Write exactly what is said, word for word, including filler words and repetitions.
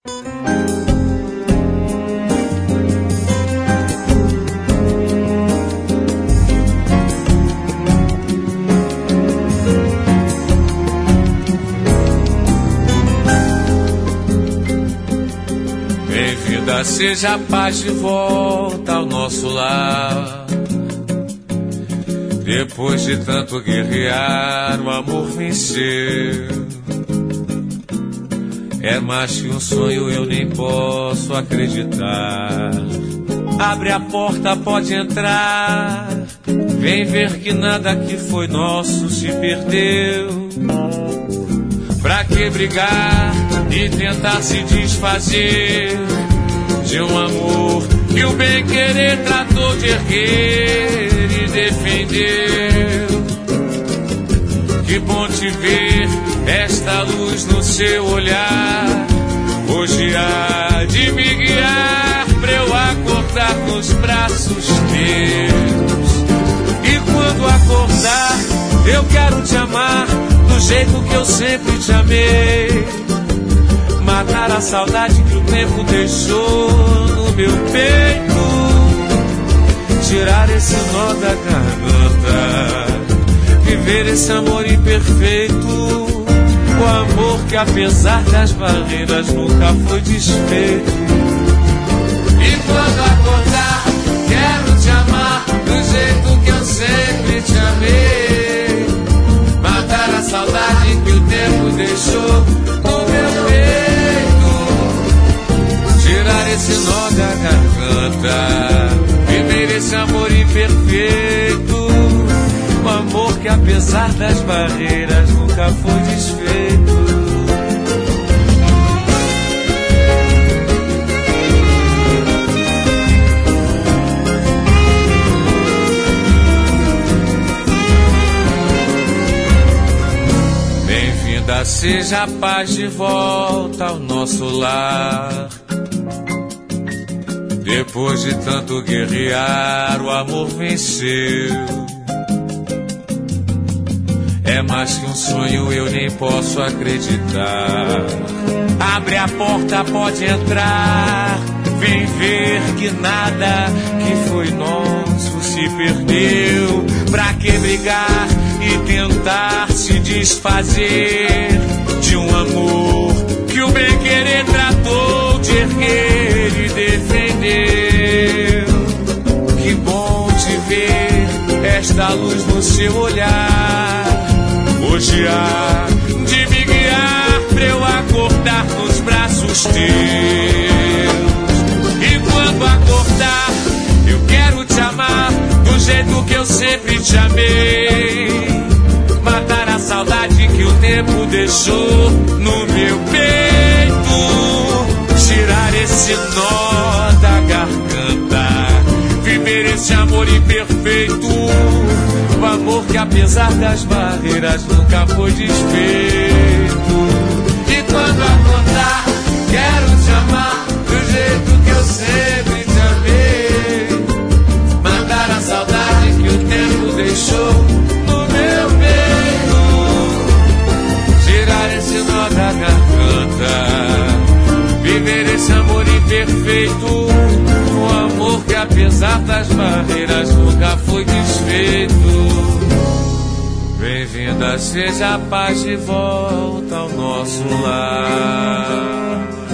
Bem-vinda seja a paz de volta ao nosso lar. Depois de tanto guerrear, o amor venceu. É mais que um sonho, eu nem posso acreditar. Abre a porta, pode entrar. Vem ver que nada que foi nosso se perdeu. Pra que brigar e tentar se desfazer de um amor que o bem-querer tratou de erguer e defendeu? Que bom te ver, esta luz no seu olhar. Hoje há de me guiar pra eu acordar nos braços teus. E quando acordar, eu quero te amar do jeito que eu sempre te amei. Matar a saudade que o tempo deixou no meu peito. Tirar esse nó da garganta. Viver esse amor imperfeito. O amor que apesar das barreiras nunca foi desfeito. E quando acordar, quero te amar do jeito que eu sempre te amei. Matar a saudade que o tempo deixou no meu peito. Tirar esse nó da garganta. Viver esse amor imperfeito. O amor que apesar das barreiras nunca foi desfeito. Bem-vinda seja a paz de volta ao nosso lar. Depois de tanto guerrear, o amor venceu. É mais que um sonho, eu nem posso acreditar. Abre a porta, pode entrar. Vem ver que nada que foi nosso se perdeu. Pra que brigar e tentar se desfazer de um amor que o bem-querer tratou de erguer e defendeu? Que bom te ver, esta luz no seu olhar. Hoje há de me guiar pra eu acordar nos braços teus. E quando acordar, eu quero te amar do jeito que eu sempre te amei. Matar a saudade que o tempo deixou no meu peito. Tirar esse nó da garganta. Viver esse amor imperfeito. O amor que apesar das barreiras nunca foi desfeito. E quando acordar, quero te amar do jeito que eu sempre te amei. Matar a saudade que o tempo deixou no meu peito. Tirar esse nó da garganta. Viver esse amor imperfeito. O amor que apesar das barreiras nunca foi desfeito. Bem-vinda seja a paz de volta ao nosso lar.